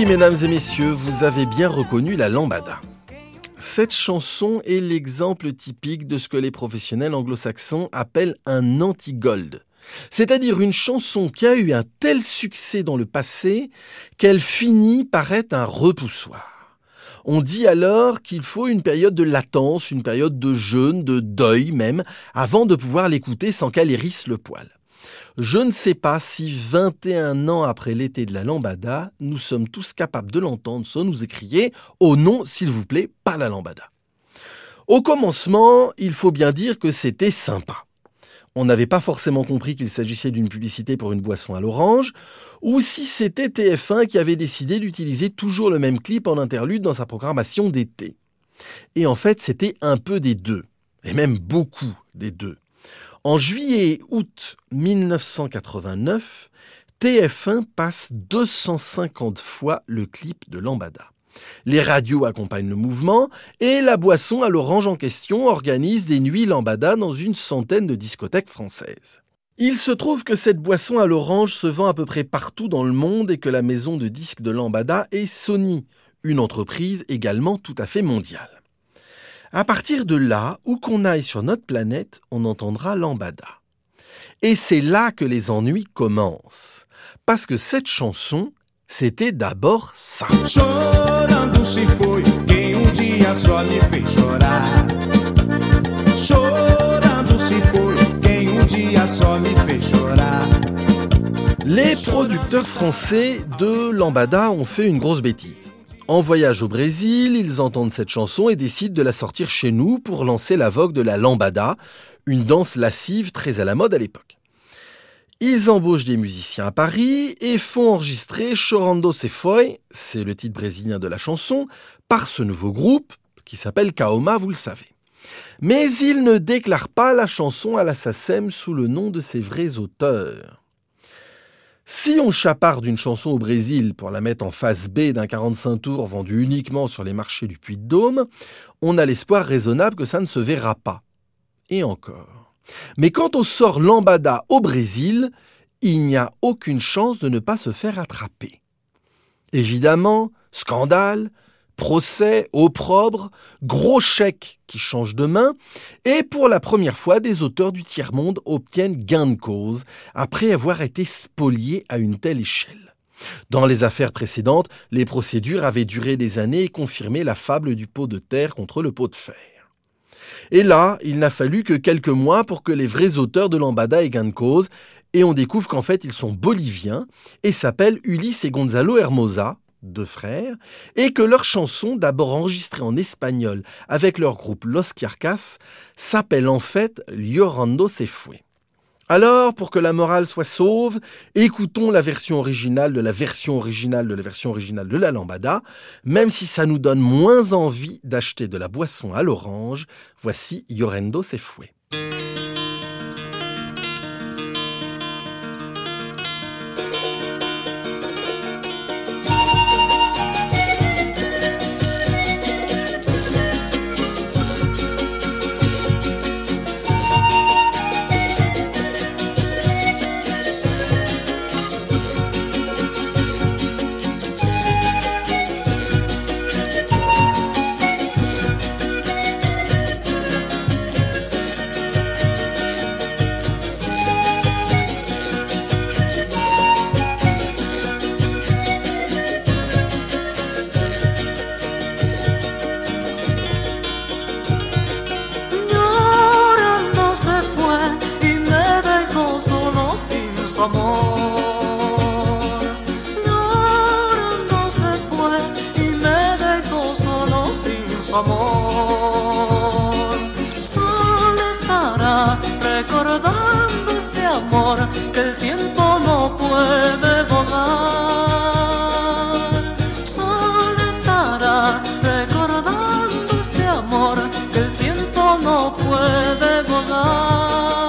mesdames et messieurs, vous avez bien reconnu la lambada. Cette chanson est l'exemple typique de ce que les professionnels anglo-saxons appellent un anti-gold. C'est-à-dire une chanson qui a eu un tel succès dans le passé qu'elle finit par être un repoussoir. On dit alors qu'il faut une période de latence, une période de jeûne, de deuil même, avant de pouvoir l'écouter sans qu'elle hérisse le poil. Je ne sais pas si 21 ans après l'été de la lambada, nous sommes tous capables de l'entendre sans nous écrier « Oh non, s'il vous plaît, pas la lambada ». Au commencement, il faut bien dire que c'était sympa. On n'avait pas forcément compris qu'il s'agissait d'une publicité pour une boisson à l'orange, ou si c'était TF1 qui avait décidé d'utiliser toujours le même clip en interlude dans sa programmation d'été. Et en fait, c'était un peu des deux, et même beaucoup des deux. En juillet et août 1989, TF1 passe 250 fois le clip de lambada. Les radios accompagnent le mouvement et la boisson à l'orange en question organise des nuits lambada dans une centaine de discothèques françaises. Il se trouve que cette boisson à l'orange se vend à peu près partout dans le monde et que la maison de disques de lambada est Sony, une entreprise également tout à fait mondiale. À partir de là, où qu'on aille sur notre planète, on entendra lambada. Et c'est là que les ennuis commencent. Parce que cette chanson, c'était d'abord ça. Chorando se foi quem dia só me fez chorar. Chorando se foi quem dia só me fez chorar. Les producteurs français de lambada ont fait une grosse bêtise. En voyage au Brésil, ils entendent cette chanson et décident de la sortir chez nous pour lancer la vogue de la lambada, une danse lascive très à la mode à l'époque. Ils embauchent des musiciens à Paris et font enregistrer Chorando se foi, c'est le titre brésilien de la chanson, par ce nouveau groupe qui s'appelle Kaoma, vous le savez. Mais ils ne déclarent pas la chanson à la SACEM sous le nom de ses vrais auteurs. Si on chaparde une chanson au Brésil pour la mettre en face B d'un 45 tours vendu uniquement sur les marchés du Puy-de-Dôme, on a l'espoir raisonnable que ça ne se verra pas. Et encore. Mais quand on sort lambada au Brésil, il n'y a aucune chance de ne pas se faire attraper. Évidemment, scandale, procès, opprobre, gros chèque qui change de main, et pour la première fois, des auteurs du tiers-monde obtiennent gain de cause après avoir été spoliés à une telle échelle. Dans les affaires précédentes, les procédures avaient duré des années et confirmé la fable du pot de terre contre le pot de fer. Et là, il n'a fallu que quelques mois pour que les vrais auteurs de lambada aient gain de cause, et on découvre qu'en fait ils sont boliviens et s'appellent Ulises et Gonzalo Hermosa, deux frères, et que leur chanson, d'abord enregistrée en espagnol avec leur groupe Los Kiarcas, s'appelle en fait Llorando se fue. Alors, pour que la morale soit sauve, écoutons la version originale de la version originale de la version originale de la lambada, même si ça nous donne moins envie d'acheter de la boisson à l'orange. Voici Llorando se fue. Amor, llorando se fue y me dejó solo sin su amor. Solo estará recordando este amor que el tiempo no puede borrar. Solo estará recordando este amor que el tiempo no puede borrar.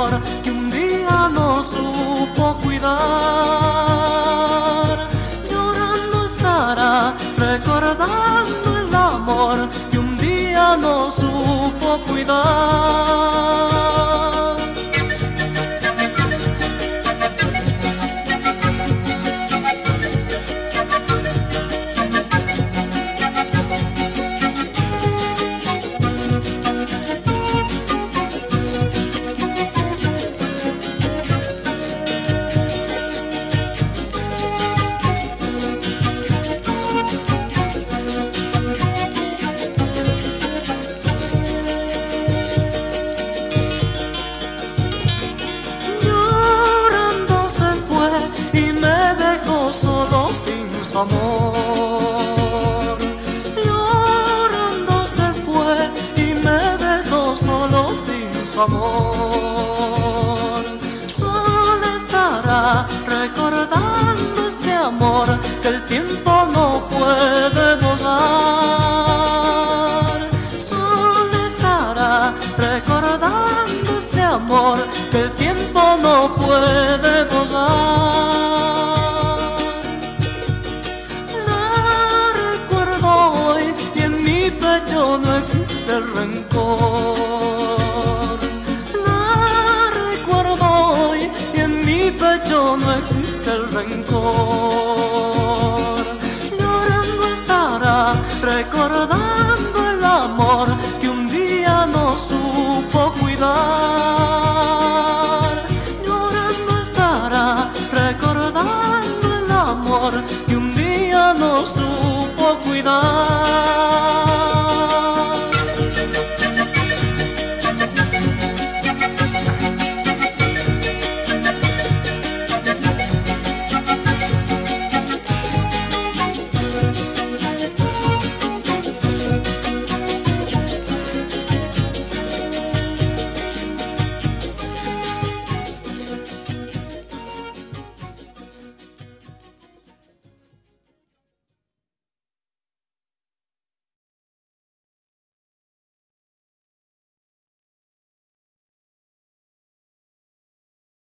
amor que un día no supo cuidar. Llorando estará, recordando el amor que un día no supo cuidar. Solo sin su amor, llorando se fue y me dejó solo sin su amor. Solo estará recordando este amor que el tiempo no puede borrar. Solo estará recordando este amor que el tiempo no puede borrar. No existe el rencor. La recuerdo hoy y en mi pecho no existe el rencor. Llorando estará, recordando